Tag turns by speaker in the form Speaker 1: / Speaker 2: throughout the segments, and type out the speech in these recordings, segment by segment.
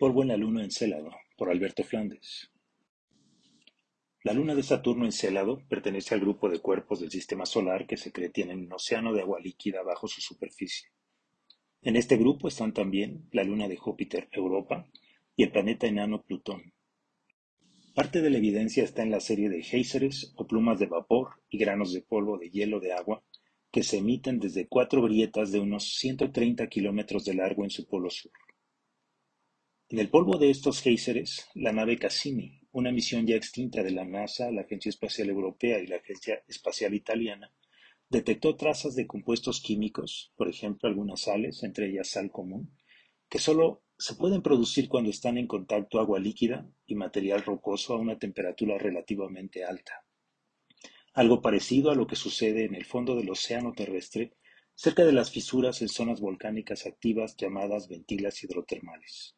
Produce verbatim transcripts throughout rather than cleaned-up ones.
Speaker 1: Polvo en la luna Encélado, por Alberto Flandes. La luna de Saturno Encélado pertenece al grupo de cuerpos del sistema solar que se cree tienen un océano de agua líquida bajo su superficie. En este grupo están también la luna de Júpiter Europa y el planeta enano Plutón. Parte de la evidencia está en la serie de géiseres o plumas de vapor y granos de polvo de hielo de agua que se emiten desde cuatro grietas de unos ciento treinta kilómetros de largo en su polo sur. En el polvo de estos géiseres, la nave Cassini, una misión ya extinta de la NASA, la Agencia Espacial Europea y la Agencia Espacial Italiana, detectó trazas de compuestos químicos, por ejemplo algunas sales, entre ellas sal común, que solo se pueden producir cuando están en contacto agua líquida y material rocoso a una temperatura relativamente alta. Algo parecido a lo que sucede en el fondo del océano terrestre, cerca de las fisuras en zonas volcánicas activas llamadas ventilas hidrotermales.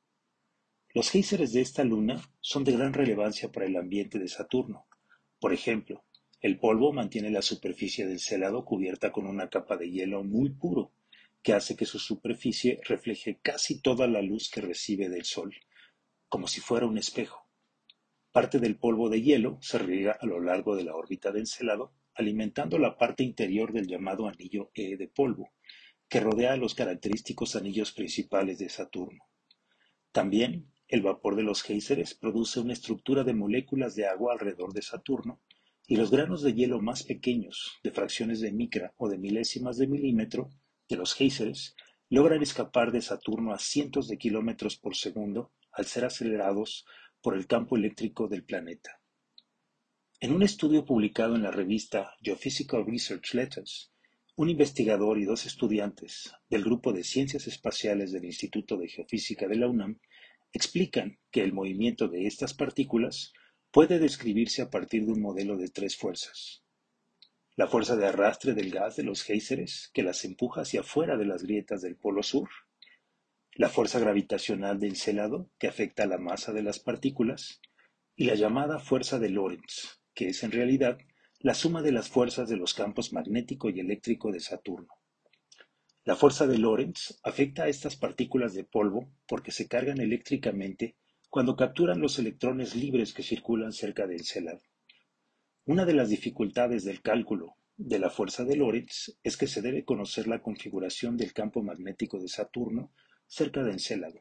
Speaker 1: Los géiseres de esta luna son de gran relevancia para el ambiente de Saturno. Por ejemplo, el polvo mantiene la superficie del Encélado cubierta con una capa de hielo muy puro, que hace que su superficie refleje casi toda la luz que recibe del Sol, como si fuera un espejo. Parte del polvo de hielo se riega a lo largo de la órbita del Encélado, alimentando la parte interior del llamado anillo E de polvo, que rodea a los característicos anillos principales de Saturno. También, el vapor de los géiseres produce una estructura de moléculas de agua alrededor de Saturno, y los granos de hielo más pequeños, de fracciones de micra o de milésimas de milímetro, de los géiseres, logran escapar de Saturno a cientos de kilómetros por segundo al ser acelerados por el campo eléctrico del planeta. En un estudio publicado en la revista Geophysical Research Letters, un investigador y dos estudiantes del grupo de Ciencias Espaciales del Instituto de Geofísica de la UNAM explican que el movimiento de estas partículas puede describirse a partir de un modelo de tres fuerzas. La fuerza de arrastre del gas de los géiseres, que las empuja hacia afuera de las grietas del polo sur. La fuerza gravitacional del Encélado, que afecta a la masa de las partículas. Y la llamada fuerza de Lorentz, que es en realidad la suma de las fuerzas de los campos magnético y eléctrico de Saturno. La fuerza de Lorentz afecta a estas partículas de polvo porque se cargan eléctricamente cuando capturan los electrones libres que circulan cerca del Encélado. Una de las dificultades del cálculo de la fuerza de Lorentz es que se debe conocer la configuración del campo magnético de Saturno cerca del Encélado.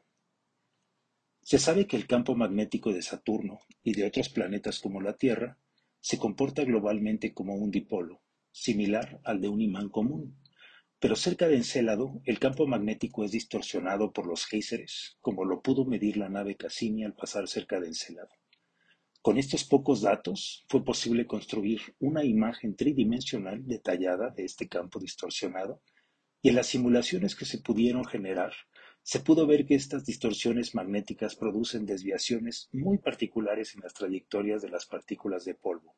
Speaker 1: Se sabe que el campo magnético de Saturno y de otros planetas como la Tierra se comporta globalmente como un dipolo, similar al de un imán común, pero cerca de Encélado el campo magnético es distorsionado por los géiseres, como lo pudo medir la nave Cassini al pasar cerca de Encélado. Con estos pocos datos fue posible construir una imagen tridimensional detallada de este campo distorsionado, y en las simulaciones que se pudieron generar, se pudo ver que estas distorsiones magnéticas producen desviaciones muy particulares en las trayectorias de las partículas de polvo.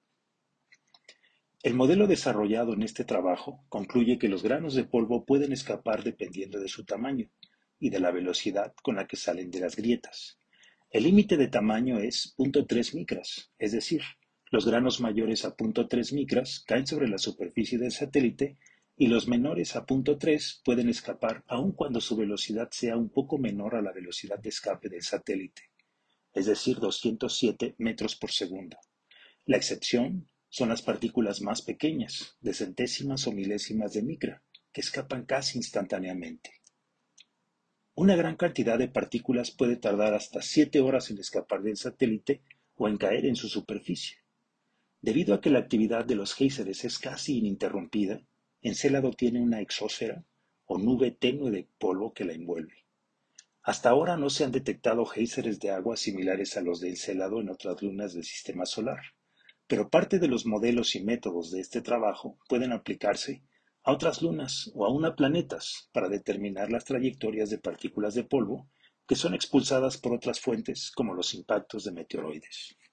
Speaker 1: El modelo desarrollado en este trabajo concluye que los granos de polvo pueden escapar dependiendo de su tamaño y de la velocidad con la que salen de las grietas. El límite de tamaño es cero punto tres micras, es decir, los granos mayores a cero punto tres micras caen sobre la superficie del satélite y los menores a cero punto tres pueden escapar aun cuando su velocidad sea un poco menor a la velocidad de escape del satélite, es decir, doscientos siete metros por segundo. La excepción son las partículas más pequeñas, de centésimas o milésimas de micra, que escapan casi instantáneamente. Una gran cantidad de partículas puede tardar hasta siete horas en escapar del satélite o en caer en su superficie. Debido a que la actividad de los géiseres es casi ininterrumpida, Encélado tiene una exósfera o nube tenue de polvo que la envuelve. Hasta ahora no se han detectado géiseres de agua similares a los de Encélado en otras lunas del sistema solar, pero parte de los modelos y métodos de este trabajo pueden aplicarse a otras lunas o aún a planetas para determinar las trayectorias de partículas de polvo que son expulsadas por otras fuentes como los impactos de meteoroides.